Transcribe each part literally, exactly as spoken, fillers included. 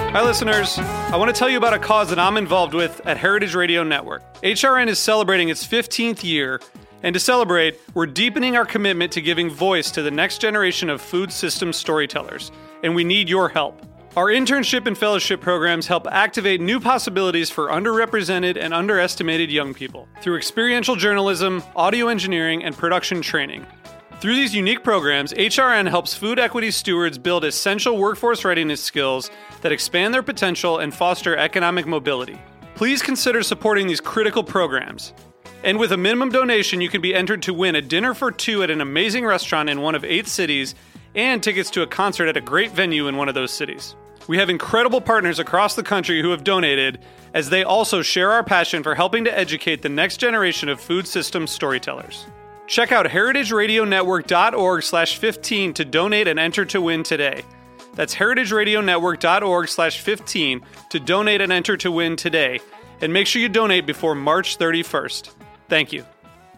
Hi, listeners. I want to tell you about a cause that I'm involved with at Heritage Radio Network. H R N is celebrating its fifteenth year, and to celebrate, we're deepening our commitment to giving voice to the next generation of food systems storytellers, and we need your help. Our internship and fellowship programs help activate new possibilities for underrepresented and underestimated young people through experiential journalism, audio engineering, and production training. Through these unique programs, H R N helps food equity stewards build essential workforce readiness skills that expand their potential and foster economic mobility. Please consider supporting these critical programs. And with a minimum donation, you can be entered to win a dinner for two at an amazing restaurant in one of eight cities and tickets to a concert at a great venue in one of those cities. We have incredible partners across the country who have donated, as they also share our passion for helping to educate the next generation of food systems storytellers. Check out heritageradionetwork.org slash 15 to donate and enter to win today. That's heritageradionetwork.org slash 15 to donate and enter to win today. And make sure you donate before March thirty-first. Thank you.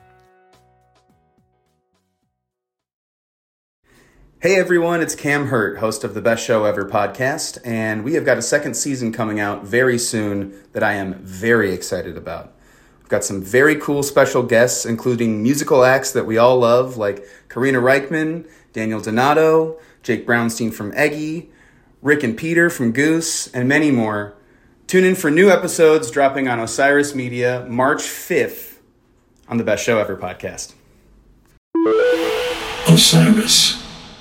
Hey everyone, it's Cam Hurt, host of the Best Show Ever podcast, and we have got a second season coming out very soon that I am very excited about. We've got some very cool special guests, including musical acts that we all love, like Karina Reichman, Daniel Donato, Jake Brownstein from Eggy, Rick and Peter from Goose, and many more. Tune in for new episodes dropping on Osiris Media March fifth on the Best Show Ever podcast. Osiris.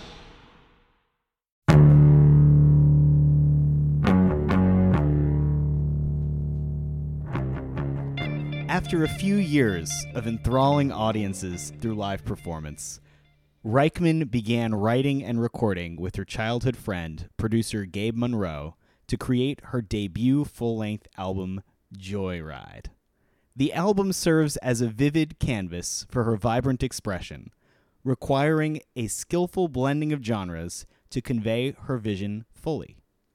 After a few years of enthralling audiences through live performance, Reichman began writing and recording with her childhood friend, producer Gabe Monroe, to create her debut full-length album, Joyride. The album serves as a vivid canvas for her vibrant expression, requiring a skillful blending of genres to convey her vision fully.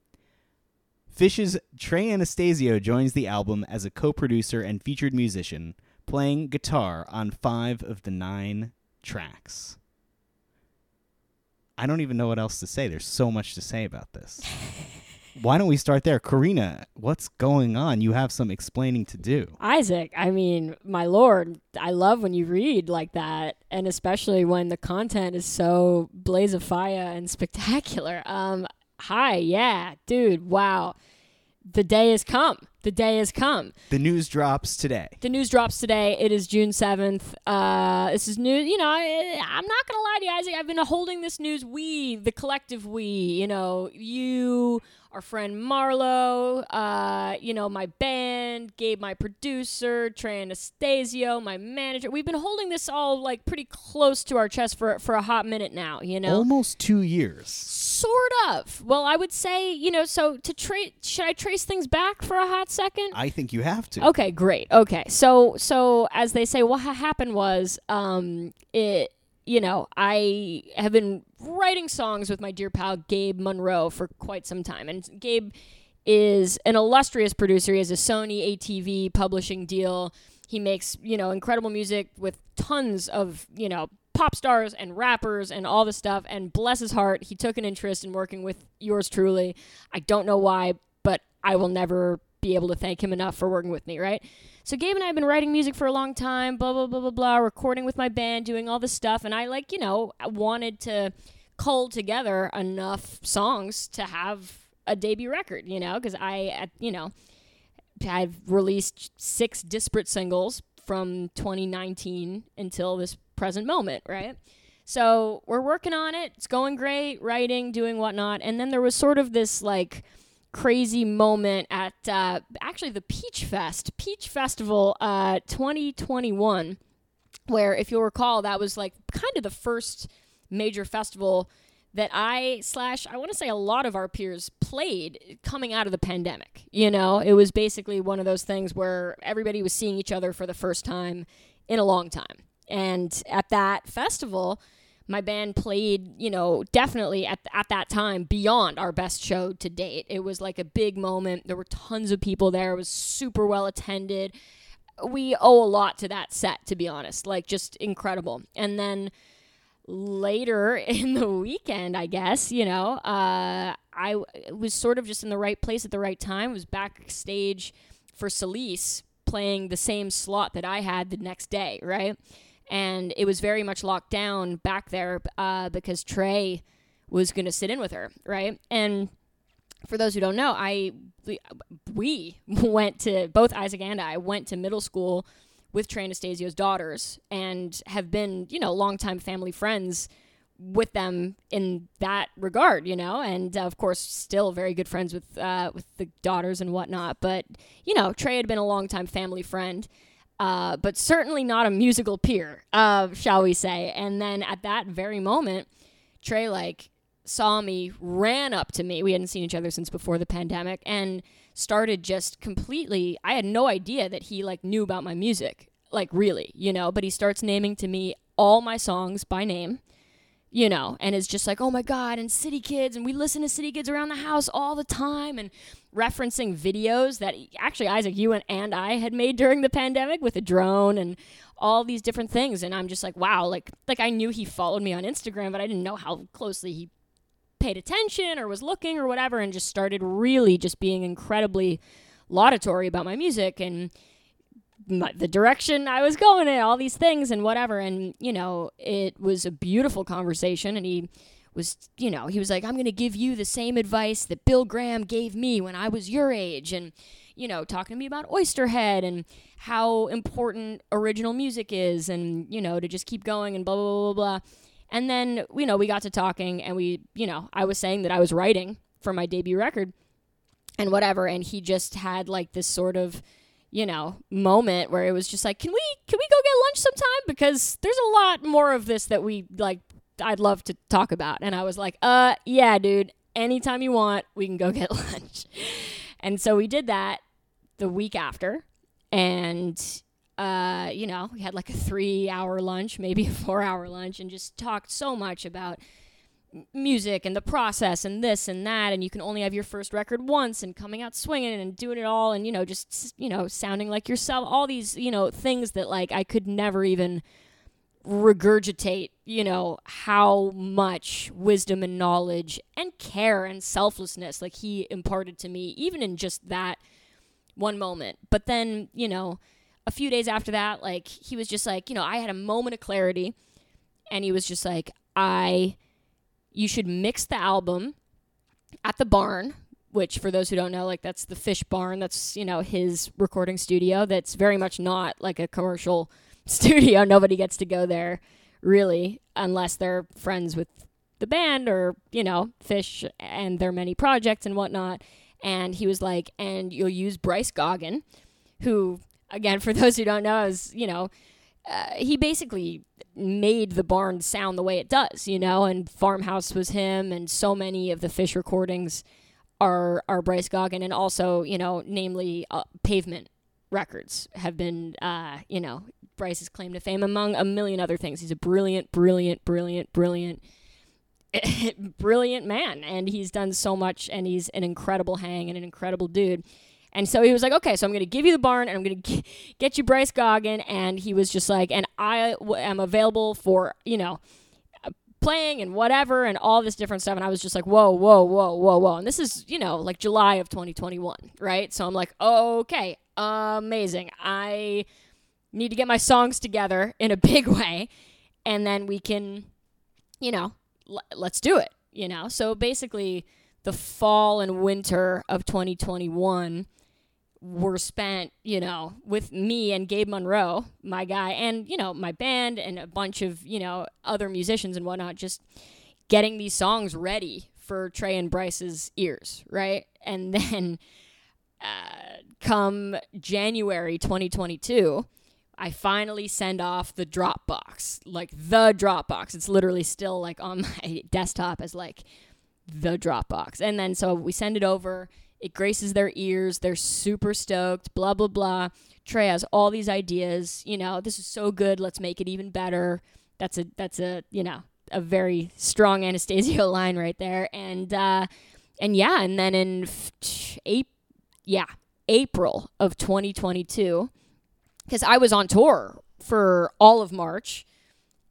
Phish's Trey Anastasio joins the album as a co-producer and featured musician, playing guitar on five of the nine tracks. I don't even know what else to say. There's so much to say about this. Why don't we start there? Karina, what's going on? You have some explaining to do. Isaac, I mean, my lord, I love when you read like that, and especially when the content is so blaze of fire and spectacular. Um, hi, yeah, dude, wow. The day has come. The day has come. The news drops today. The news drops today. It is June seventh. Uh, this is new. You know, I, I'm not going to lie to you, Isaac. I've been holding this news. We, the collective we, you know, you, our friend Marlo, uh, you know, my band, Gabe, my producer, Trey Anastasio, my manager. We've been holding this all, like, pretty close to our chest for, for a hot minute now, you know? Almost two years. Sort of. Well, I would say, you know, so to trace, should I trace things back for a hot second? I think you have to. Okay, great. Okay. So, so as they say, what ha- happened was, um, it, you know, I have been writing songs with my dear pal Gabe Monroe for quite some time. And Gabe is an illustrious producer. He has a Sony A T V publishing deal. He makes, you know, incredible music with tons of, you know, pop stars and rappers and all this stuff. And bless his heart, he took an interest in working with yours truly. I don't know why, but I will never be able to thank him enough for working with me, right? So Gabe and I have been writing music for a long time, blah, blah, blah, blah, blah, recording with my band, doing all this stuff. And I, like, you know, I wanted to cull together enough songs to have a debut record, you know, because I, you know, I've released six disparate singles from twenty nineteen until this present moment, right? So we're working on it. It's going great, writing, doing whatnot. And then there was sort of this, like, crazy moment at uh, actually the Peach Fest, Peach Festival uh, twenty twenty-one, where, if you'll recall, that was like kind of the first major festival that I slash I want to say a lot of our peers played coming out of the pandemic. You know, it was basically one of those things where everybody was seeing each other for the first time in a long time. And at that festival, my band played, you know, definitely at at that time beyond our best show to date. It was like a big moment. There were tons of people there. It was super well attended. We owe a lot to that set, to be honest. Like, just incredible. And then later in the weekend, I guess, you know, uh, I w- was sort of just in the right place at the right time. I was backstage for Solis playing the same slot that I had the next day, right? And it was very much locked down back there uh, because Trey was going to sit in with her, right? And for those who don't know, I we went to, both Isaac and I went to middle school with Trey Anastasio's daughters and have been, you know, longtime family friends with them in that regard, you know, and uh, of course still very good friends with uh, with the daughters and whatnot. But, you know, Trey had been a longtime family friend, uh, but certainly not a musical peer, uh, shall we say. And then at that very moment, Trey, like, saw me, ran up to me. We hadn't seen each other since before the pandemic, and started just completely, I had no idea that he, like, knew about my music, like, really, you know, but he starts naming to me all my songs by name, you know, and is just like, oh my God, and City Kids, and we listen to City Kids around the house all the time, and referencing videos that actually, Isaac, you and, and I had made during the pandemic with a drone and all these different things. And I'm just like, wow, like, like I knew he followed me on Instagram, but I didn't know how closely he paid attention or was looking or whatever, and just started really just being incredibly laudatory about my music and my, the direction I was going in, all these things and whatever. And, you know, it was a beautiful conversation, and he was, you know, he was like, I'm going to give you the same advice that Bill Graham gave me when I was your age, and, you know, talking to me about Oysterhead and how important original music is, and, you know, to just keep going and blah, blah, blah, blah, blah. And then, you know, we got to talking, and we, you know, I was saying that I was writing for my debut record and whatever. And he just had like this sort of, you know, moment where it was just like, can we, can we go get lunch sometime? Because there's a lot more of this that we like, I'd love to talk about. And I was like, uh, yeah, dude, anytime you want, we can go get lunch. And so we did that the week after. And Uh, you know, we had like a three hour lunch, maybe a four hour lunch, and just talked so much about m- music and the process and this and that. And you can only have your first record once, and coming out swinging and doing it all. And, you know, just, you know, sounding like yourself, all these, you know, things that like I could never even regurgitate, you know, how much wisdom and knowledge and care and selflessness like he imparted to me, even in just that one moment. But then, you know, a few days after that, like, he was just like, you know, I had a moment of clarity, and he was just like, I, you should mix the album at the barn, which for those who don't know, like, that's the Fish Barn. That's, you know, his recording studio. That's very much not like a commercial studio. Nobody gets to go there really, unless they're friends with the band or, you know, Fish and their many projects and whatnot. And he was like, and you'll use Bryce Goggin, who, again, for those who don't know, is, you know, uh, he basically made the barn sound the way it does, you know, and Farmhouse was him, and so many of the Fish recordings are are Bryce Goggin, and also, you know, namely uh, Pavement Records have been, uh, you know, Bryce's claim to fame, among a million other things. He's a brilliant, brilliant, brilliant, brilliant, brilliant man, and he's done so much, and he's an incredible hang and an incredible dude. And so he was like, okay, so I'm going to give you the barn, and I'm going to get you Bryce Goggin. And he was just like, and I w- am available for, you know, playing and whatever and all this different stuff. And I was just like, whoa, whoa, whoa, whoa, whoa. And this is, you know, like July of twenty twenty-one, right? So I'm like, okay, amazing. I need to get my songs together in a big way, and then we can, you know, l- let's do it, you know? So basically the fall and winter of twenty twenty-one were spent, you know, with me and Gabe Monroe, my guy, and, you know, my band and a bunch of, you know, other musicians and whatnot, just getting these songs ready for Trey and Bryce's ears, right? And then uh, come January twenty twenty-two, I finally send off the Dropbox, like the Dropbox. It's literally still like on my desktop as like the Dropbox. And then so we send it over. It graces their ears. They're super stoked, blah, blah, blah. Trey has all these ideas. You know, this is so good. Let's make it even better. That's a, that's a, you know, a very strong Anastasio line right there. And, uh, and yeah, and then in f- April, yeah, April of twenty twenty-two, because I was on tour for all of March,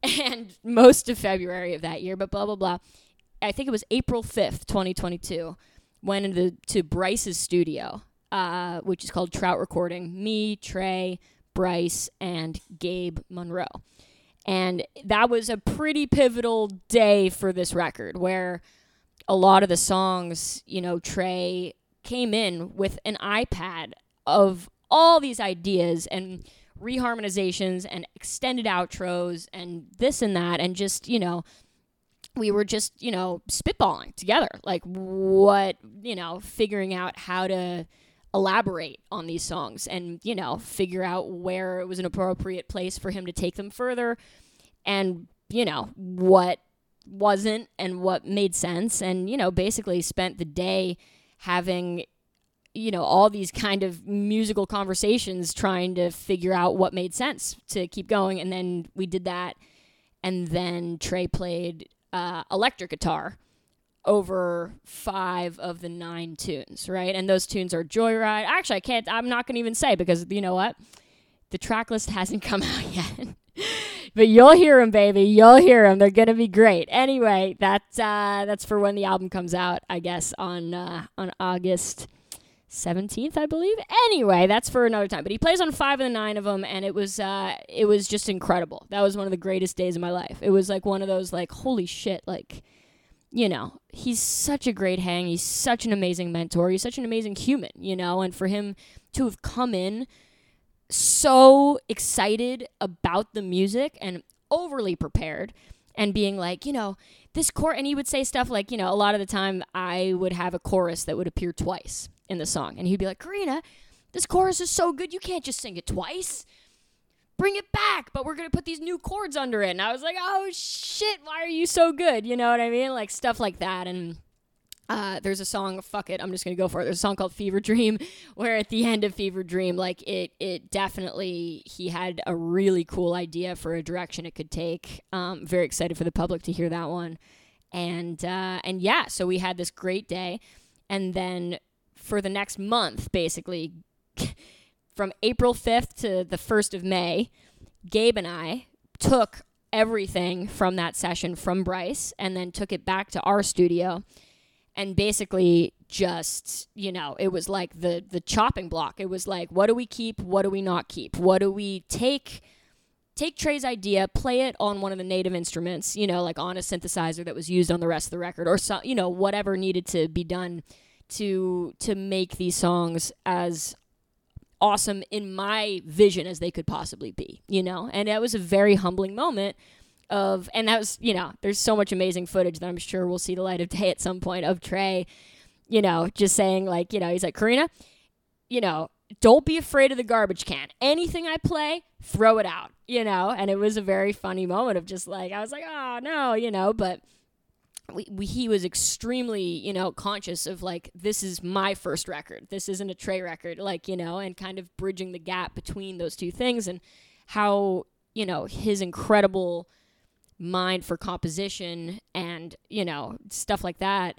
and most of February of that year, but blah, blah, blah. I think it was April fifth, twenty twenty-two, went into to Bryce's studio, uh, which is called Trout Recording. Me, Trey, Bryce, and Gabe Monroe. And that was a pretty pivotal day for this record, where a lot of the songs, you know, Trey came in with an iPad of all these ideas and reharmonizations and extended outros and this and that, and just, you know, we were just, you know, spitballing together, like what, you know, figuring out how to elaborate on these songs and, you know, figure out where it was an appropriate place for him to take them further and, you know, what wasn't and what made sense. And, you know, basically spent the day having, you know, all these kind of musical conversations trying to figure out what made sense to keep going. And then we did that. And then Trey played uh, electric guitar over five of the nine tunes, right? And those tunes are Joyride. Actually, I can't, I'm not going to even say, because you know what? The track list hasn't come out yet. But you'll hear them, baby. You'll hear them. They're going to be great. Anyway, that's, uh, that's for when the album comes out, I guess, on, uh, on August seventeenth, I believe. Anyway, that's for another time. But he plays on five of the nine of them, and it was uh, it was just incredible. That was one of the greatest days of my life. It was like one of those, like, holy shit, like, you know, he's such a great hang. He's such an amazing mentor. He's such an amazing human, you know, and for him to have come in so excited about the music and overly prepared and being like, you know, this chorus, and he would say stuff like, you know, a lot of the time I would have a chorus that would appear twice in the song. And he'd be like, Karina, this chorus is so good, you can't just sing it twice. Bring it back, but we're going to put these new chords under it. And I was like, oh, shit, why are you so good? You know what I mean? Like, stuff like that. And uh, there's a song, fuck it, I'm just going to go for it. There's a song called Fever Dream, where at the end of Fever Dream, like, it it definitely, he had a really cool idea for a direction it could take. Um, very excited for the public to hear that one. And, uh, and yeah, so we had this great day. And then for the next month, basically, from April fifth to the first of May, Gabe and I took everything from that session from Bryce and then took it back to our studio and basically just, you know, it was like the the chopping block. It was like, what do we keep? What do we not keep? What do we take? Take Trey's idea, play it on one of the native instruments, you know, like on a synthesizer that was used on the rest of the record, or so, you know, whatever needed to be done to to make these songs as awesome in my vision as they could possibly be, you know? And that was a very humbling moment of, and that was, you know, there's so much amazing footage that I'm sure we'll see the light of day at some point of Trey, you know, just saying like, you know, he's like, Karina, you know, don't be afraid of the garbage can. Anything I play, throw it out, you know? And it was a very funny moment of just like, I was like, oh no, you know, but We, we, he was extremely, you know, conscious of, like, this is my first record. This isn't a Trey record, like, you know, and kind of bridging the gap between those two things and how, you know, his incredible mind for composition and, you know, stuff like that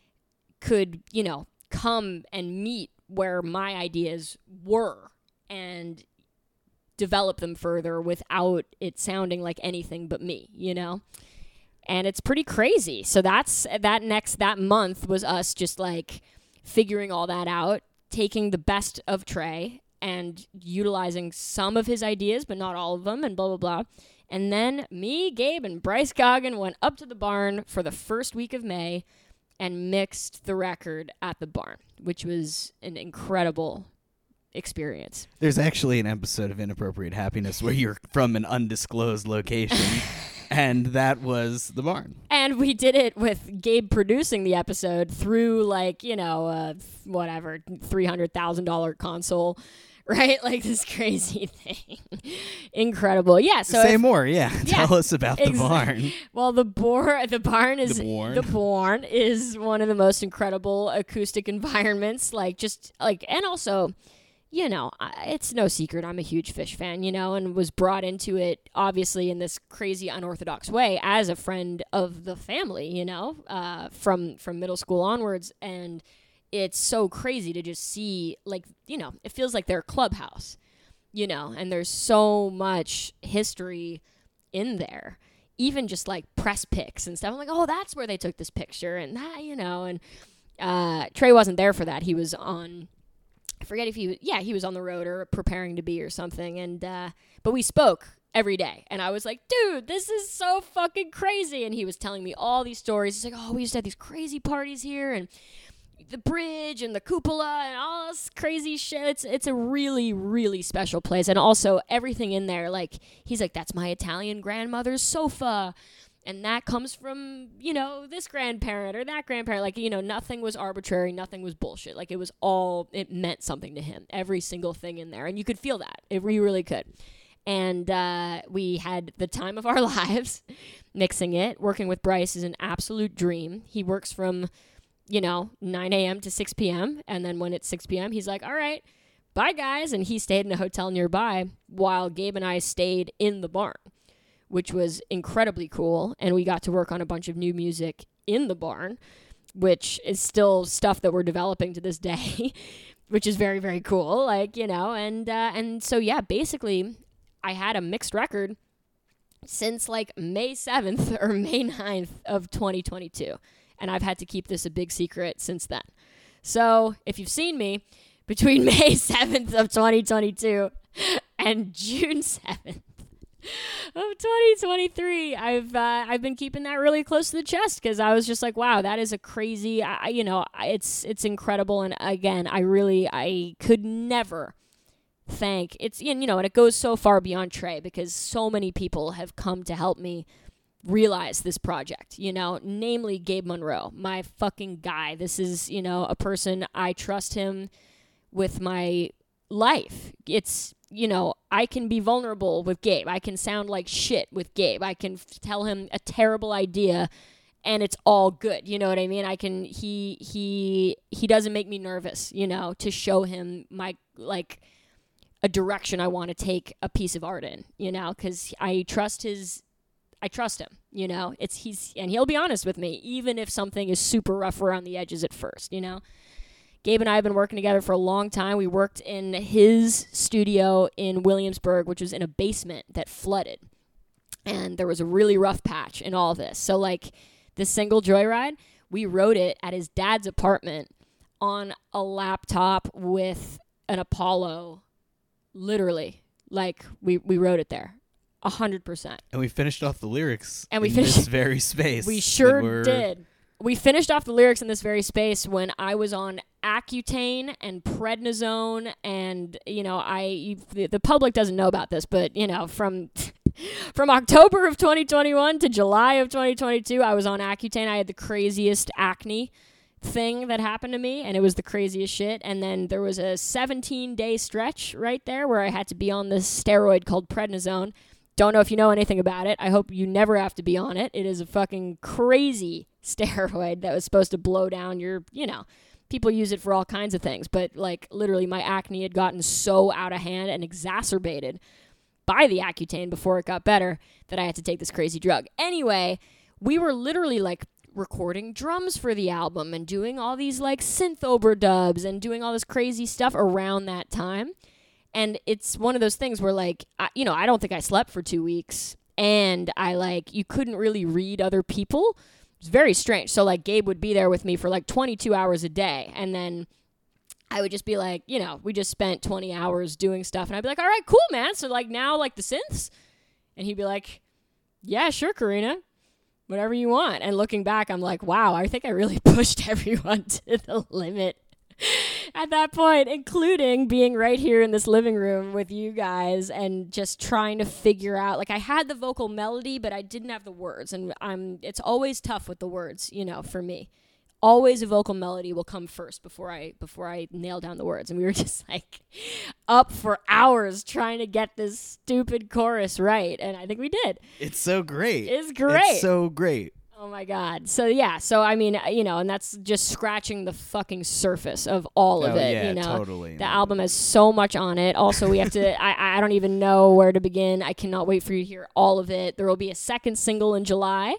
could, you know, come and meet where my ideas were and develop them further without it sounding like anything but me, you know? And it's pretty crazy. So that's that next, that month was us just like figuring all that out, taking the best of Trey and utilizing some of his ideas, but not all of them, and blah, blah, blah. And then me, Gabe, and Bryce Goggin went up to the barn for the first week of May and mixed the record at the barn, which was an incredible experience. There's actually an episode of Inappropriate Happiness where you're from an undisclosed location. And that was the barn. And we did it with Gabe producing the episode through, like, you know, uh, whatever, three hundred thousand dollars console, right? Like this crazy thing. Incredible. Yeah. So Say if, more. Yeah. yeah. Tell us about Ex- the barn. Well, the, bor- the barn is the barn. the barn is one of the most incredible acoustic environments. Like, just like, and also, you know, it's no secret I'm a huge Phish fan, you know, and was brought into it, obviously, in this crazy unorthodox way as a friend of the family, you know, uh, from from middle school onwards. And it's so crazy to just see, like, you know, it feels like their clubhouse, you know, and there's so much history in there, even just like press pics and stuff. I'm like, oh, that's where they took this picture and that, you know, and uh, Trey wasn't there for that. He was on, I forget if he was, yeah, he was on the road or preparing to be or something. And, uh, but we spoke every day. And I was like, dude, this is so fucking crazy. And he was telling me all these stories. He's like, oh, we used to have these crazy parties here and the bridge and the cupola and all this crazy shit. It's, it's a really, really special place. And also everything in there, like, he's like, that's my Italian grandmother's sofa. And that comes from, you know, this grandparent or that grandparent. Like, you know, nothing was arbitrary. Nothing was bullshit. Like, it was all, it meant something to him. Every single thing in there. And you could feel that. It, you really could. And uh, we had the time of our lives mixing it. Working with Bryce is an absolute dream. He works from, you know, nine a.m. to six p.m. And then when it's six p.m., he's like, all right, bye, guys. And he stayed in a hotel nearby while Gabe and I stayed in the barn, which was incredibly cool. And we got to work on a bunch of new music in the barn, which is still stuff that we're developing to this day, which is very, very cool. Like, you know, and uh, and so, yeah, basically I had a mixed record since like May seventh or May ninth of twenty twenty-two. And I've had to keep this a big secret since then. So if you've seen me between May seventh of twenty twenty-two and June seventh of twenty twenty-three, I've uh, I've been keeping that really close to the chest because I was just like, wow, that is a crazy, I, you know, it's it's incredible. And again, I really, I could never thank, it's, you know, and it goes so far beyond Trey because so many people have come to help me realize this project, you know, namely Gabe Monroe, my fucking guy. This is, you know, a person, I trust him with my life. It's, you know, I can be vulnerable with Gabe. I can sound like shit with Gabe. I can f- tell him a terrible idea and it's all good. You know what I mean? I can, he, he, he doesn't make me nervous, you know, to show him my, like, a direction I want to take a piece of art in, you know, because I trust his, I trust him, you know, it's, he's, and he'll be honest with me, even if something is super rough around the edges at first, you know. Gabe and I have been working together for a long time. We worked in his studio in Williamsburg, which was in a basement that flooded. And there was a really rough patch in all of this. So, like, this single Joyride, we wrote it at his dad's apartment on a laptop with an Apollo, literally. Like, we, we wrote it there. A hundred percent. And we finished off the lyrics and we in finished this very space. We sure did. We finished off the lyrics in this very space when I was on Accutane and prednisone, and you know, I you, the, the public doesn't know about this, but you know, from from October of twenty twenty-one to July of twenty twenty-two, I was on Accutane. I had the craziest acne thing that happened to me, and it was the craziest shit. And then there was a seventeen day stretch right there where I had to be on this steroid called prednisone. Don't know if you know anything about it. I hope you never have to be on it. It is a fucking crazy steroid that was supposed to blow down your, you know, people use it for all kinds of things. But, like, literally my acne had gotten so out of hand and exacerbated by the Accutane before it got better that I had to take this crazy drug. Anyway, we were literally, like, recording drums for the album and doing all these, like, synth overdubs and doing all this crazy stuff around that time. And it's one of those things where, like, I, you know, I don't think I slept for two weeks. And I, like, you couldn't really read other people. It was very strange. So, like, Gabe would be there with me for, like, twenty-two hours a day. And then I would just be like, you know, we just spent twenty hours doing stuff. And I'd be like, all right, cool, man. So, like, now, like, the synths? And he'd be like, yeah, sure, Karina. Whatever you want. And looking back, I'm like, wow, I think I really pushed everyone to the limit at that point, including being right here in this living room with you guys and just trying to figure out, like, I had the vocal melody, but I didn't have the words. And I'm, it's always tough with the words, you know, for me. Always a vocal melody will come first before I, before I nail down the words. And we were just like up for hours trying to get this stupid chorus right. And I think we did. It's so great. It's great. It's so great. Oh my God. So yeah, so I mean, you know, and that's just scratching the fucking surface of all of oh, it, yeah, you know. Totally. The album has so much on it. Also, we have to I I don't even know where to begin. I cannot wait for you to hear all of it. There will be a second single in July.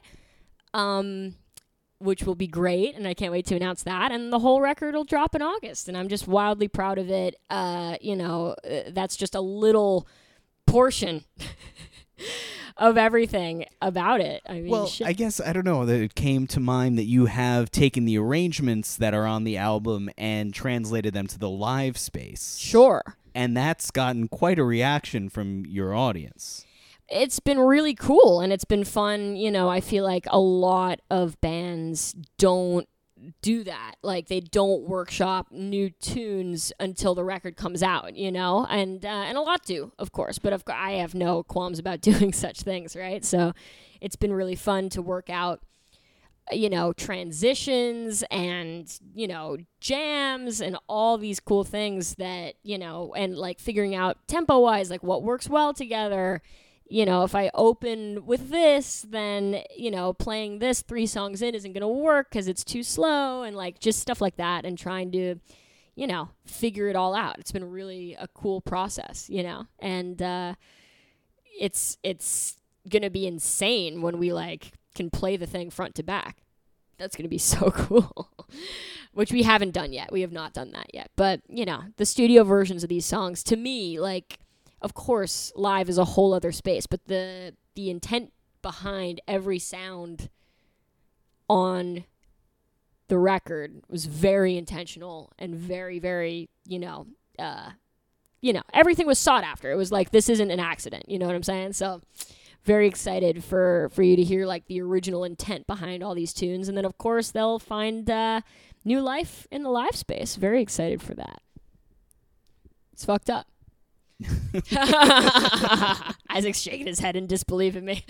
Um which will be great, and I can't wait to announce that. And the whole record will drop in August, and I'm just wildly proud of it. Uh, you know, uh, that's just a little portion of everything about it. I mean, well, shit. I guess, I don't know, that it came to mind that you have taken the arrangements that are on the album and translated them to the live space. Sure. And that's gotten quite a reaction from your audience. It's been really cool, and it's been fun. You know, I feel like a lot of bands don't do that. Like, they don't workshop new tunes until the record comes out, you know? And uh, and a lot do, of course, but of course, I have no qualms about doing such things, right? So it's been really fun to work out, you know, transitions and, you know, jams and all these cool things that, you know, and, like, figuring out tempo-wise, like, what works well together. You know, if I open with this, then, you know, playing this three songs in isn't going to work because it's too slow, and, like, just stuff like that, and trying to, you know, figure it all out. It's been really a cool process, you know, and uh, it's it's going to be insane when we, like, can play the thing front to back. That's going to be so cool, which we haven't done yet. We have not done that yet. But, you know, the studio versions of these songs, to me, like, of course, live is a whole other space, but the the intent behind every sound on the record was very intentional and very, very, you know, uh, you know, everything was sought after. It was like, this isn't an accident, you know what I'm saying? So very excited for, for you to hear, like, the original intent behind all these tunes. And then, of course, they'll find uh, new life in the live space. Very excited for that. It's fucked up. Isaac's shaking his head in disbelief at me.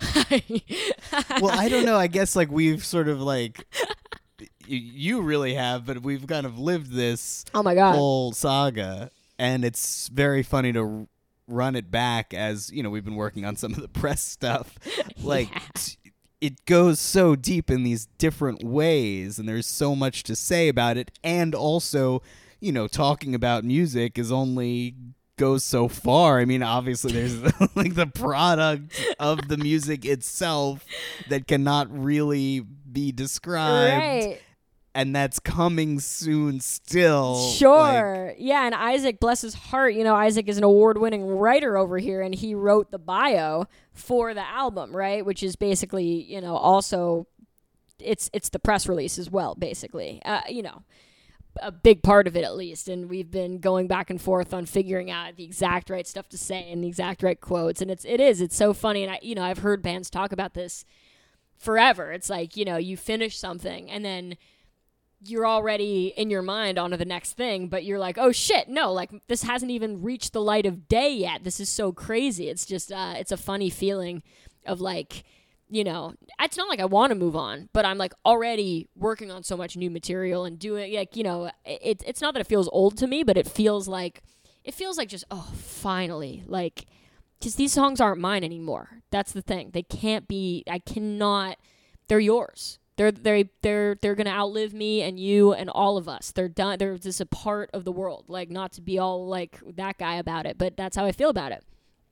Well, I don't know. I guess, like, we've sort of, like, y- you really have, but we've kind of lived this oh my God. whole saga, and it's very funny to r- run it back as, you know, we've been working on some of the press stuff. Like, Yeah. t- it goes so deep in these different ways, and there's so much to say about it, and also, you know, talking about music is only goes so far. I mean, obviously there's like the product of the music itself that cannot really be described. Right. And that's coming soon still. Sure. Like, yeah, and Isaac, bless his heart, you know, Isaac is an award-winning writer over here, and he wrote the bio for the album, right? Which is basically, you know, also it's it's the press release as well, basically. Uh, you know, a big part of it at least, and we've been going back and forth on figuring out the exact right stuff to say and the exact right quotes, and it's it is it's so funny. And I you know I've heard bands talk about this forever. It's like, you know, you finish something and then you're already in your mind onto the next thing, but you're like, oh shit, no, like, this hasn't even reached the light of day yet. This is so crazy. It's just uh it's a funny feeling of, like, you know, it's not like I want to move on, but I'm, like, already working on so much new material and doing, like, you know, it, it's not that it feels old to me, but it feels like, it feels like just, oh, finally, like, because these songs aren't mine anymore. That's the thing. They can't be, I cannot, they're yours. They're, they're, they're, they're going to outlive me and you and all of us. They're done. They're just a part of the world. Like, not to be all, like, that guy about it, but that's how I feel about it.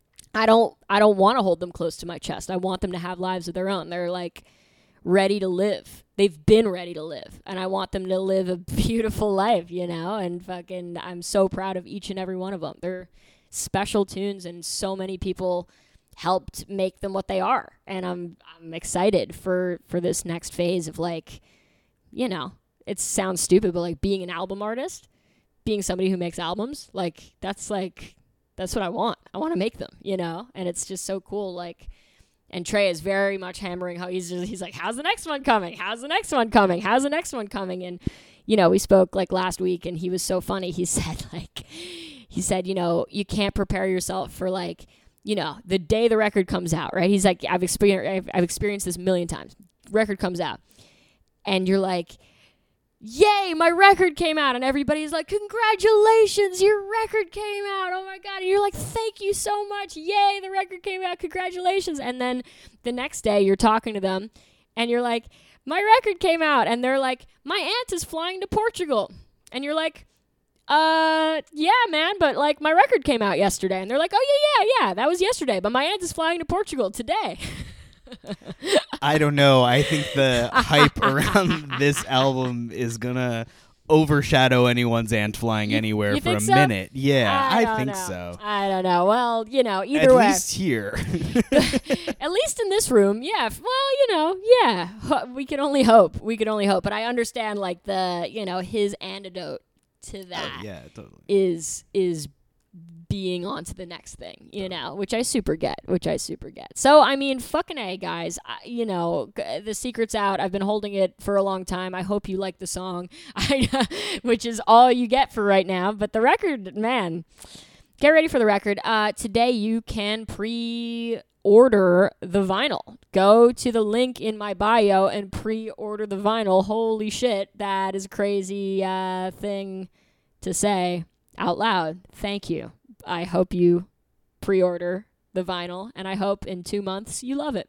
I don't I don't want to hold them close to my chest. I want them to have lives of their own. They're, like, ready to live. They've been ready to live. And I want them to live a beautiful life, you know? And fucking, I'm so proud of each and every one of them. They're special tunes, and so many people helped make them what they are. And I'm I'm excited for, for this next phase of, like, you know, it sounds stupid, but, like, being an album artist, being somebody who makes albums, like, that's, like... That's what I want. I want to make them, you know? And it's just so cool. Like, and Trey is very much hammering how he's just, he's like, how's the next one coming? How's the next one coming? How's the next one coming? And, you know, we spoke, like, last week, and he was so funny. He said, like, he said, you know, you can't prepare yourself for, like, you know, the day the record comes out, right? He's like, I've experienced, I've, I've experienced this a million times. Record comes out, and you're like, yay, my record came out, and everybody's like, congratulations, your record came out, oh my God, and you're like, thank you so much, yay, the record came out, congratulations. And then the next day you're talking to them and you're like, my record came out, and they're like, my aunt is flying to Portugal, and you're like, uh yeah, man, but, like, my record came out yesterday. And they're like, oh yeah yeah yeah that was yesterday, but my aunt is flying to Portugal today. I don't know. I think the hype around this album is gonna overshadow anyone's ant flying You- anywhere you for a think so? minute. Yeah, I, I, don't think know. so. I don't know. Well, you know, either At way. least here. At least in this room, yeah. f- Well, you know, yeah. Ho- We can only hope. We can only hope. But I understand, like the, you know, his antidote to that Oh, yeah, totally. is is being on to the next thing, you know, which I super get, which I super get. So, I mean, fucking A, guys. I, you know, g- the secret's out. I've been holding it for a long time. I hope you like the song, I, which is all you get for right now. But the record, man, get ready for the record. Uh, today you can pre-order the vinyl. Go to the link in my bio and pre-order the vinyl. Holy shit, that is a crazy uh, thing to say out loud. Thank you. I hope you pre-order the vinyl, and I hope in two months you love it.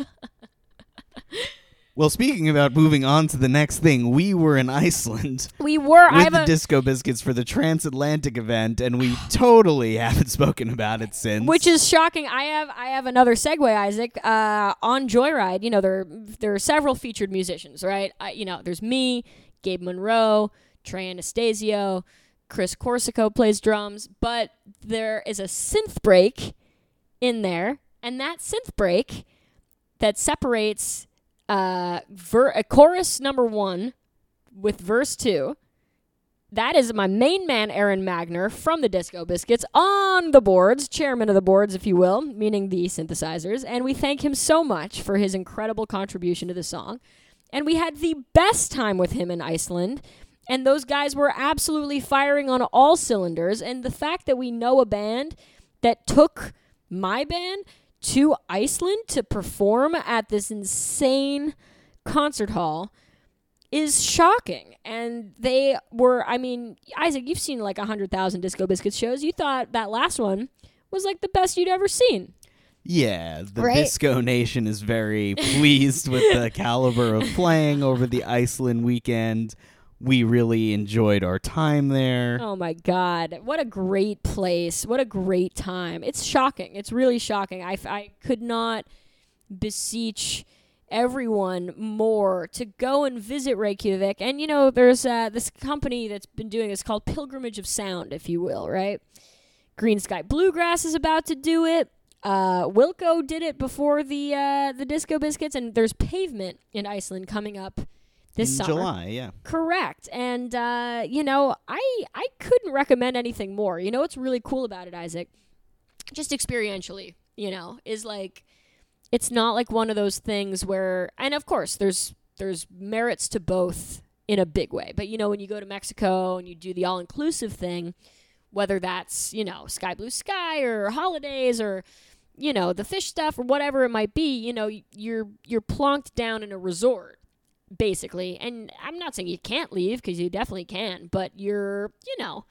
Well, speaking about moving on to the next thing, we were in Iceland We were. I with have the a, Disco Biscuits for the Transatlantic event, and we totally haven't spoken about it since. which is shocking. I have I have another segue, Isaac. Uh, on Joyride, you know, there there are several featured musicians, right? I, you know, there's me, Gabe Monroe, Trey Anastasio, Chris Corsico plays drums, but there is a synth break in there, and that synth break that separates uh, ver- uh, chorus number one with verse two. That is my main man, Aaron Magner, from the Disco Biscuits, on the boards, chairman of the boards, if you will, meaning the synthesizers. And we thank him so much for his incredible contribution to the song. And we had the best time with him in Iceland. And those guys were absolutely firing on all cylinders. And the fact that we know a band that took my band to Iceland to perform at this insane concert hall is shocking. And they were, I mean, Isaac, you've seen like one hundred thousand Disco Biscuits shows. You thought that last one was like the best you'd ever seen. Yeah, the Right? Disco Nation is very pleased with the caliber of playing over the Iceland weekend. We really enjoyed our time there. Oh my God. What a great place. What a great time. It's shocking. It's really shocking. I, I could not beseech everyone more to go and visit Reykjavik. And, you know, there's uh, this company that's been doing this called Pilgrimage of Sound, if you will, right? Green Sky Bluegrass is about to do it. Uh, Wilco did it before the uh, the Disco Biscuits. And there's Pavement in Iceland coming up this in summer. July, yeah. Correct. And, uh, you know, I I couldn't recommend anything more. You know what's really cool about it, Isaac? Just experientially, you know, is like, it's not like one of those things where, and of course, there's there's merits to both in a big way. But, you know, when you go to Mexico and you do the all-inclusive thing, whether that's, you know, Sky Blue Sky or holidays or, you know, the fish stuff or whatever it might be, you know, you're you're plonked down in a resort, basically. And I'm not saying you can't leave, because you definitely can, but you're, you know,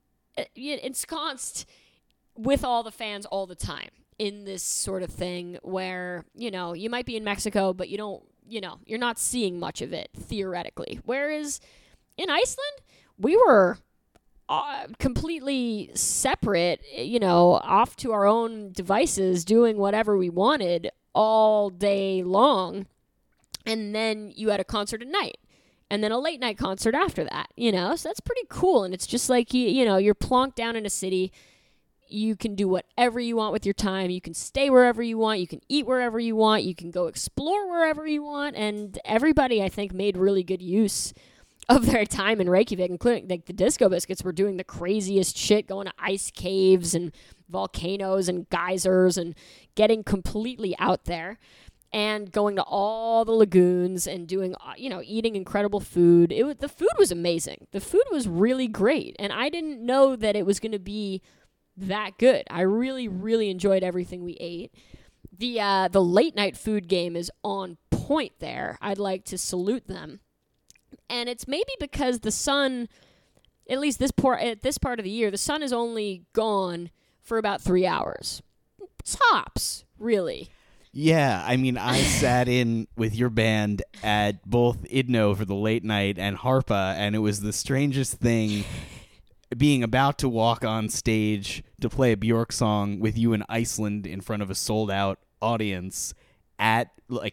ensconced with all the fans all the time in this sort of thing where, you know, you might be in Mexico, but you don't, you know, you're not seeing much of it, theoretically. Whereas in Iceland, we were uh, completely separate, you know, off to our own devices, doing whatever we wanted all day long. And then you had a concert at night, and then a late night concert after that, you know? So that's pretty cool. And it's just like, you, you know, you're plonked down in a city. You can do whatever you want with your time. You can stay wherever you want. You can eat wherever you want. You can go explore wherever you want. And everybody, I think, made really good use of their time in Reykjavik, including like the Disco Biscuits were doing the craziest shit, going to ice caves and volcanoes and geysers and getting completely out there. And going to all the lagoons and doing, you know, eating incredible food. It was, the food was amazing. The food was really great. And I didn't know that it was going to be that good. I really, really enjoyed everything we ate. The uh, the late night food game is on point there. I'd like to salute them. And it's maybe because the sun, at least this por- at this part of the year, the sun is only gone for about three hours. Tops, really. Yeah, I mean, I sat in with your band at both Idno for the late night and Harpa, and it was the strangest thing being about to walk on stage to play a Bjork song with you in Iceland in front of a sold-out audience at, like,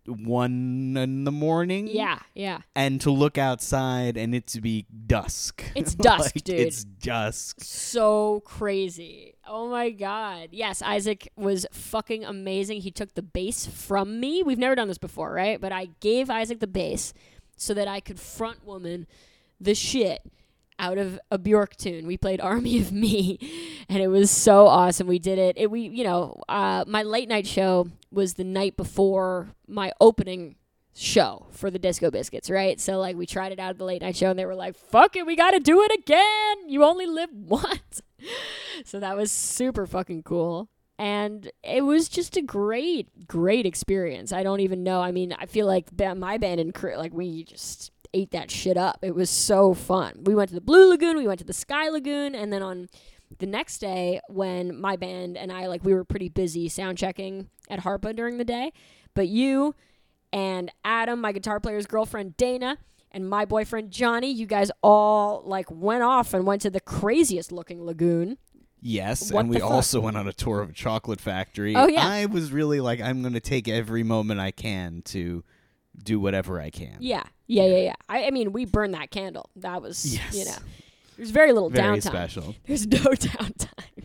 one in the morning. Yeah, yeah. And to look outside and it to be dusk. It's dusk, like, dude. It's dusk. So crazy. Oh my God. Yes, Isaac was fucking amazing. He took the bass from me. We've never done this before, right? But I gave Isaac the bass so that I could front woman the shit out of a Bjork tune. We played Army of Me, and it was so awesome. We did it. it we, you know, uh, my late night show was the night before my opening show for the Disco Biscuits, right? So, like, we tried it out at the late night show, and they were like, fuck it, we got to do it again. You only live once. So that was super fucking cool. And it was just a great, great experience. I don't even know. I mean, I feel like my band and crew, like, we just ate that shit up. It was so fun. We went to the Blue Lagoon, we went to the Sky Lagoon, and then on the next day when my band and I, like, we were pretty busy sound checking at Harpa during the day, but you and Adam, my guitar player's girlfriend Dana, and my boyfriend Johnny, you guys all, like, went off and went to the craziest looking lagoon. Yes, What and we the fuck? also went on a tour of a chocolate factory. Oh, yeah. I was really like, I'm going to take every moment I can to do whatever I can. Yeah, yeah, yeah, yeah. I, I mean, we burned that candle. That was, Yes. you know, there's very little Very downtime. special. There's no downtime.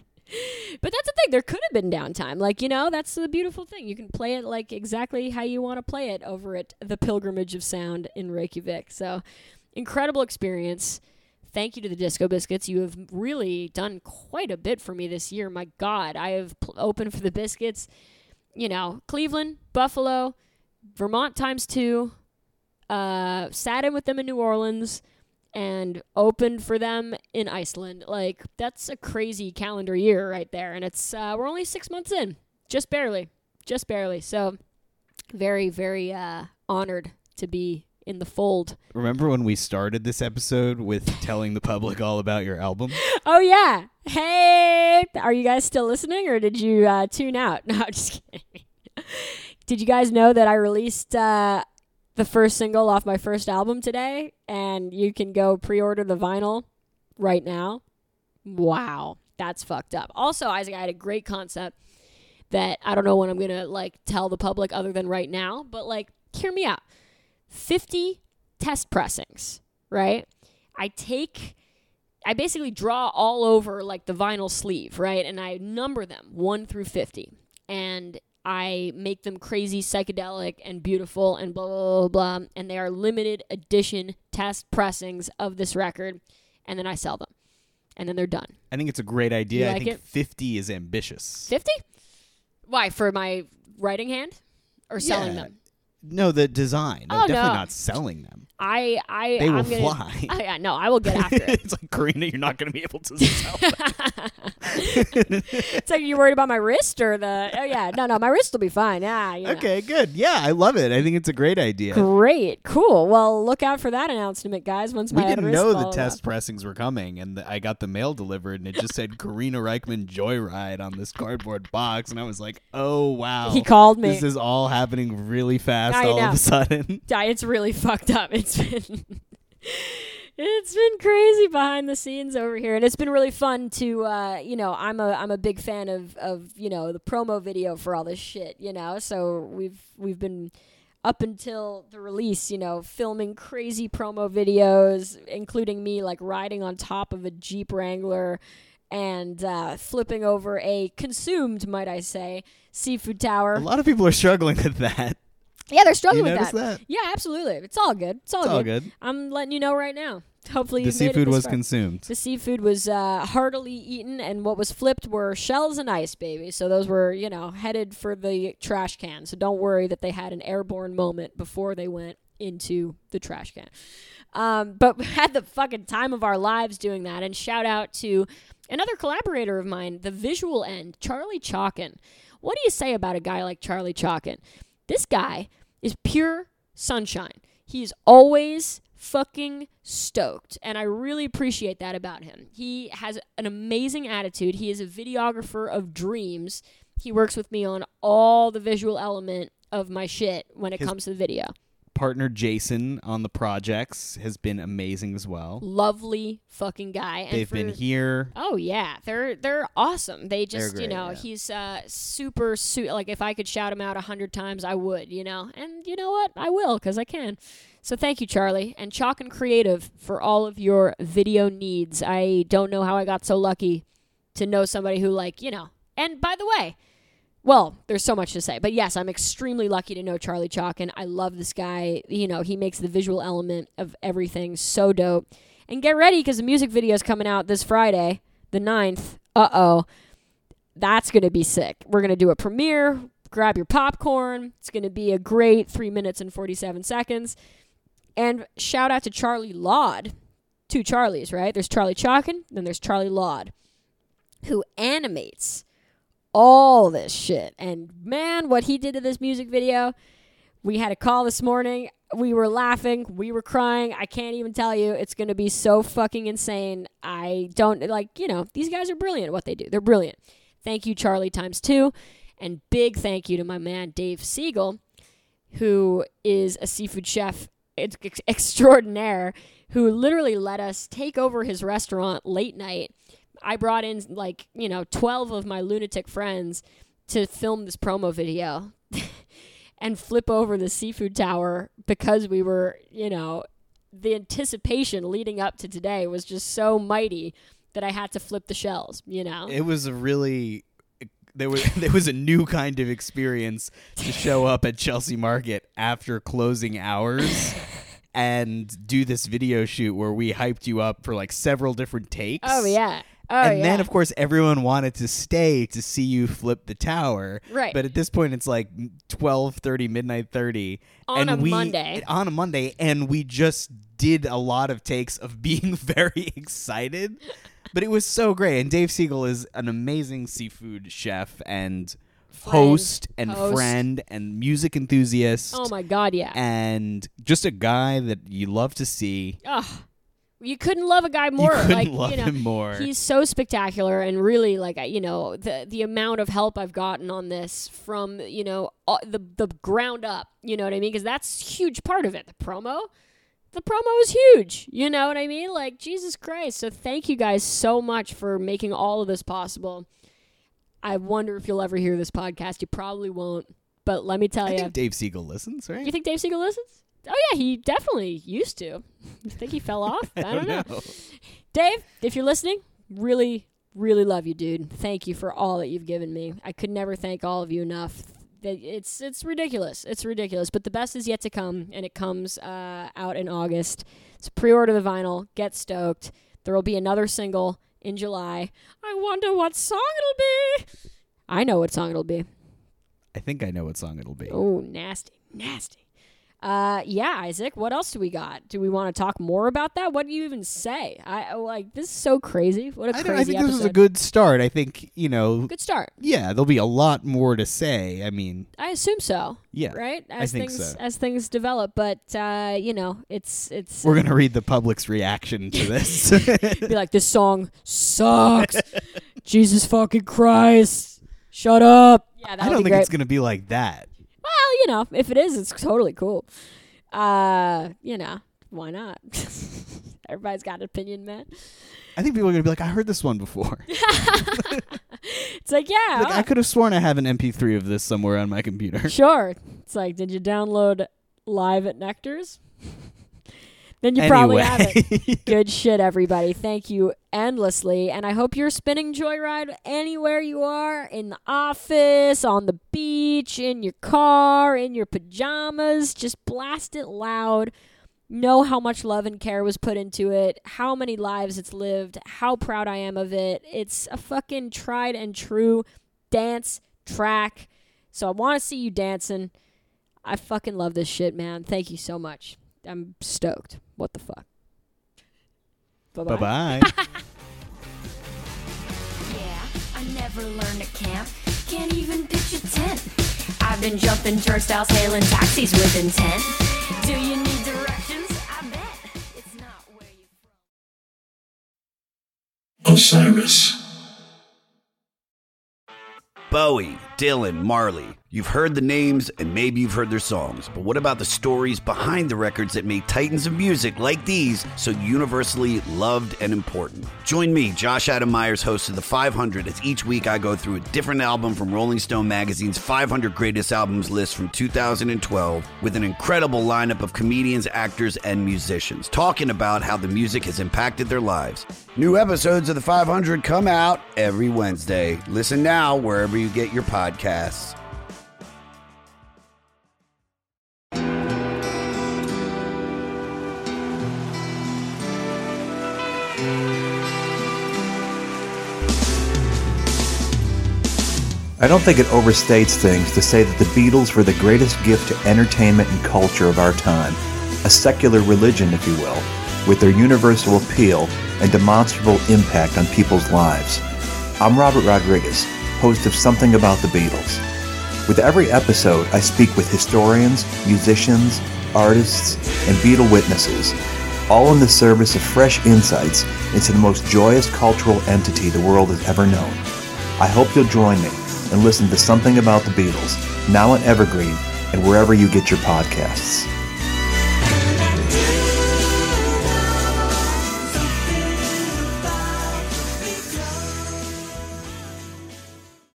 But that's the thing. There could have been downtime. Like, you know, that's the beautiful thing. You can play it, like, exactly how you want to play it over at the Pilgrimage of Sound in Reykjavik. So, incredible experience. Thank you to the Disco Biscuits. You have really done quite a bit for me this year. My God, I have pl- opened for the Biscuits, you know, Cleveland, Buffalo, Vermont times two, uh, sat in with them in New Orleans, and opened for them in Iceland. Like, that's a crazy calendar year right there. And it's uh, we're only six months in. Just barely. Just barely. So, very, very uh, honored to be in the fold. Remember when we started this episode with telling the public all about your album? Oh, yeah. Hey, are you guys still listening, or did you uh, tune out? No, I'm just kidding. Did you guys know that I released uh, the first single off my first album today, and you can go pre-order the vinyl right now? Wow, that's fucked up. Also, Isaac, I had a great concept that I don't know when I'm going to, like, tell the public other than right now, but, like, hear me out. fifty test pressings, right? I take, I basically draw all over, like, the vinyl sleeve, right? And I number them one through fifty. And I make them crazy, psychedelic, and beautiful, and blah, blah, blah, blah. And they are limited edition test pressings of this record. And then I sell them. And then they're done. I think it's a great idea. You I like think it? fifty is ambitious. fifty? Why, for my writing hand? Or selling Yeah. them? No, the design. Oh, I'm definitely no. not selling them. I, I, They will I'm gonna, fly. I, I, no, I will get after it. It's like, Karina, you're not going to be able to sell them. It's like, you're worried about my wrist or the, oh yeah, no, no, my wrist will be fine. Yeah, you know. Okay, good. Yeah, I love it. I think it's a great idea. Great, cool. Well, look out for that announcement, guys. Once We my didn't wrist know the followed test up. pressings were coming, and the, I got the mail delivered, and it just said Karina Reichman Joyride on this cardboard box, and I was like, oh, wow. He called me. This is all happening really fast I all know. of a sudden. Yeah, it's really fucked up. It's been it's been crazy behind the scenes over here, and it's been really fun to uh, you know, I'm a I'm a big fan of of you know, the promo video for all this shit, you know. So we've we've been up until the release, you know, filming crazy promo videos, including me, like, riding on top of a Jeep Wrangler and uh, flipping over a consumed, might I say, seafood tower. A lot of people are struggling with that. Yeah, they're struggling You with notice that. that? Yeah, absolutely. It's all good. It's all It's good. all good. I'm letting you know right now. Hopefully The you've made it seafood this was far. consumed. The seafood was uh, heartily eaten, and what was flipped were shells and ice, baby. So those were, you know, headed for the trash can. So don't worry that they had an airborne moment before they went into the trash can. Um, but we had the fucking time of our lives doing that. And shout out to another collaborator of mine, the visual end, Charlie Chalkin. What do you say about a guy like Charlie Chalkin? This guy is pure sunshine. He's always fucking stoked, and I really appreciate that about him. He has an amazing attitude. He is a videographer of dreams. He works with me on all the visual element of my shit when it His- comes to the video. partner Jason on the projects has been amazing as well. Lovely fucking guy. And They've for, been here. Oh yeah, they're they're awesome. They just They're great, you know yeah. he's uh, super su- like if I could shout him out a hundred times I would, you know, and you know what, I will because I can. So thank you, Charlie, and Chalk and Creative for all of your video needs. I don't know how I got so lucky to know somebody who like you know. And by the way. Well, there's so much to say, but yes, I'm extremely lucky to know Charlie Chalkin. I love this guy. You know, he makes the visual element of everything so dope. And get ready because the music video is coming out this Friday, the ninth. Uh-oh. That's going to be sick. We're going to do a premiere. Grab your popcorn. It's going to be a great three minutes and forty-seven seconds. And shout out to Charlie Laud. Two Charlies, right? There's Charlie Chalkin, then there's Charlie Laud, who animates all this shit. And man, what he did to this music video, we had a call this morning. We were laughing. We were crying. I can't even tell you. It's going to be so fucking insane. I don't, like, you know, these guys are brilliant at what they do. They're brilliant. Thank you, Charlie, times two. And big thank you to my man, Dave Siegel, who is a seafood chef ex- extraordinaire, who literally let us take over his restaurant late night. I brought in, like, you know, twelve of my lunatic friends to film this promo video and flip over the seafood tower because we were, you know, the anticipation leading up to today was just so mighty that I had to flip the shells, you know? It was a really... There was there was a new kind of experience to show up at Chelsea Market after closing hours and do this video shoot where we hyped you up for, like, several different takes. Oh, yeah. Oh, and yeah. then, of course, everyone wanted to stay to see you flip the tower. Right. But at this point, it's like twelve thirty, midnight thirty. On and a we, Monday. On a Monday. And we just did a lot of takes of being very excited. But it was so great. And Dave Siegel is an amazing seafood chef and Friend. host and Host. friend and music enthusiast. Oh, my God, yeah. And just a guy that you love to see. Ugh. You couldn't love a guy more. You couldn't like, love you know, him more. He's so spectacular, and really, like, you know, the the amount of help I've gotten on this from, you know, all, the the ground up. You know what I mean? Because that's a huge part of it. The promo, the promo is huge. You know what I mean? Like, Jesus Christ. So thank you guys so much for making all of this possible. I wonder if you'll ever hear this podcast. You probably won't. But let me tell I you. think Dave Siegel listens, right? You think Dave Siegel listens? Oh, yeah, he definitely used to. You think he fell off? I, I don't know. know. Dave, if you're listening, really, really love you, dude. Thank you for all that you've given me. I could never thank all of you enough. It's it's ridiculous. It's ridiculous. But the best is yet to come, and it comes uh, out in August. So pre-order the vinyl. Get stoked. There will be another single in July. I wonder what song it'll be. I know what song it'll be. I think I know what song it'll be. Oh, nasty, nasty. Uh, yeah, Isaac, what else do we got? Do we want to talk more about that? What do you even say? I like this is so crazy. What a I, crazy don't- I think episode. this was a good start. I think, you know, Good start. yeah, there'll be a lot more to say. I mean, I assume so. yeah. Right? I As think things so. as things develop, but uh, you know, it's it's We're going to read the public's reaction to this. be like, this song sucks. Jesus fucking Christ. Shut up. Yeah, I that'll don't be think great. it's going to be like that. Well, you know, if it is, it's totally cool. Uh, you know, why not? Everybody's got an opinion, man. I think people are going to be like, I heard this one before. It's like, yeah, Like, I could have sworn I have an M P three of this somewhere on my computer. sure. It's like, did you download Live at Nectar's? Then you probably have it. Anyway. Good shit, everybody. Thank you endlessly. And I hope you're spinning Joyride anywhere you are, in the office, on the beach, in your car, in your pajamas. Just blast it loud. Know how much love and care was put into it, how many lives it's lived, how proud I am of it. It's a fucking tried and true dance track. So I want to see you dancing. I fucking love this shit, man. Thank you so much. I'm stoked. What the fuck? Bye-bye. Bye-bye. Yeah, I never learned to camp. Can't even pitch a tent. I've been jumping turnstiles, hailing taxis with intent. Do you need directions? I bet it's not where you're from. Osiris. Bowie, Dylan, Marley. You've heard the names and maybe you've heard their songs, but what about the stories behind the records that make titans of music like these so universally loved and important? Join me, Josh Adam Myers, host of The five hundred, as each week I go through a different album from Rolling Stone magazine's five hundred Greatest Albums list from two thousand twelve with an incredible lineup of comedians, actors, and musicians, talking about how the music has impacted their lives. New episodes of The five hundred come out every Wednesday. Listen now wherever you get your podcasts. I don't think it overstates things to say that the Beatles were the greatest gift to entertainment and culture of our time, a secular religion, if you will, with their universal appeal and demonstrable impact on people's lives. I'm Robert Rodriguez, host of Something About the Beatles. With every episode, I speak with historians, musicians, artists, and Beatle witnesses, all in the service of fresh insights into the most joyous cultural entity the world has ever known. I hope you'll join me and listen to Something About the Beatles, now on Evergreen and wherever you get your podcasts.